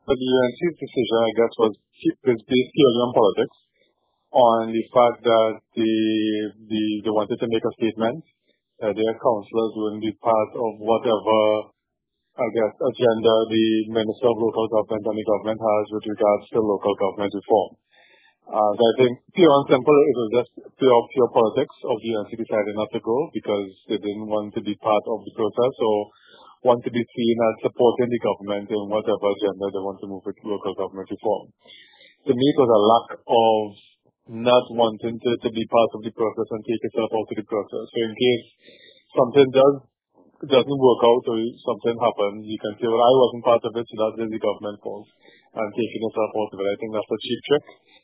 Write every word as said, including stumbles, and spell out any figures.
But the U N C's decision, I guess, was was based purely on politics, on the fact that they, they, they wanted to make a statement that their councillors wouldn't be part of whatever, I guess, agenda the Minister of Local Government and the government has with regards to local government reform. Uh, so I think, pure and simple, it was just pure, pure politics of the U N C deciding not to go because they didn't want to be part of the process or want to be seen as supporting the government in whatever agenda they want to move with local government reform. To me, it was a lack of not wanting to, to be part of the process and take yourself out of the process. So in case something does doesn't work out or something happens, you can say, well, I wasn't part of it, so that's the government fault, and taking yourself out of it. I think that's a cheap trick.